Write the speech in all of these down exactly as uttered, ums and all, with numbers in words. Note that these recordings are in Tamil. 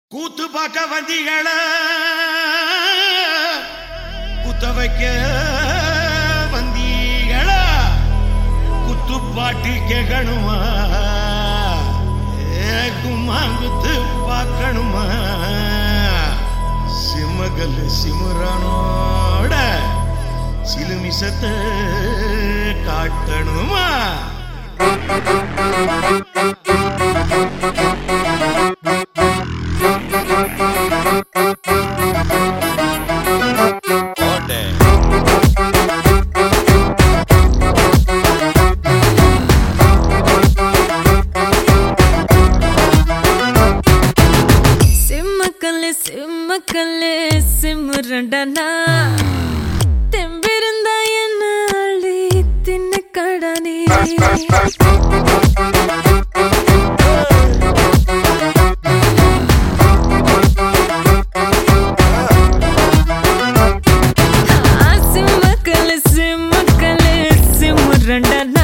கூத்து பார்க்க வந்தீங்கள குத்த வைக்க வந்தீங்கள குத்து பாட்டி கேட்கணுமா கும்மாங்குத்து பார்க்கணுமா சிம்மகல் சிமுறானோட சிலுமிசத்தை காட்டணுமா சிம்மக்கல்லே சிம்முரண்டனா தெம்பிருந்த என்ன அள்ளி தின்னு கடனே சிம்மக்கல்லே சிம்மக்கல்லே சிம்முரண்டனா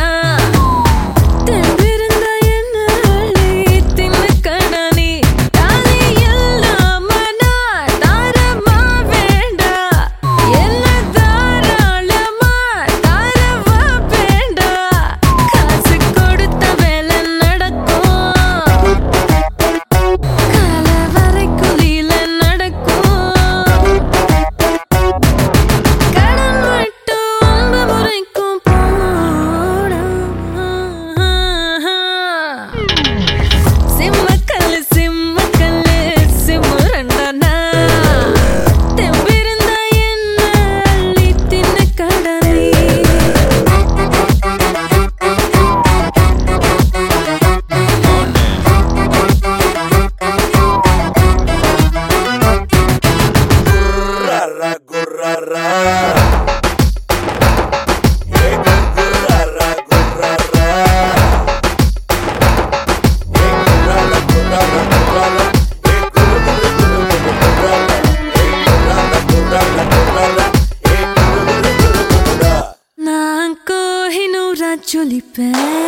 Jolipe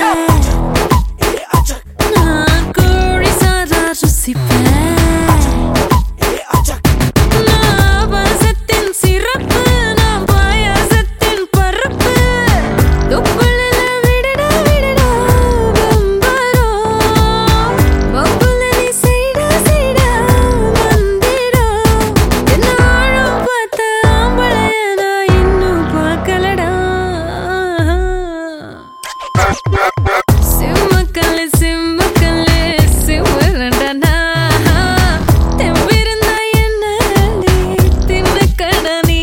na kori sara rusipe na bazatin sirappu na bayazatin parappu dukkulala vidada vidada bambaro babbulani saida saida mandiro ennarum paatha ambalayana innu paakalada சிம்மக்கல்லே சிம்மக்கல்லே சிம்முரண்டனா தெம்பிருந்த என்ன அள்ளி தின்னு கடனே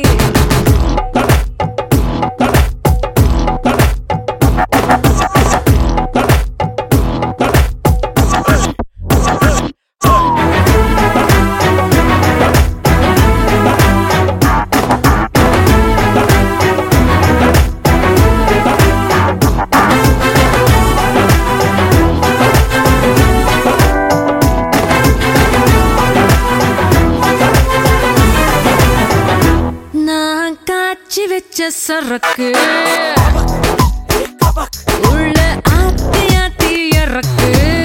காட்சி வச்ச சரக்கு உள்ள ஆத்தி ஆத்தி இறக்கு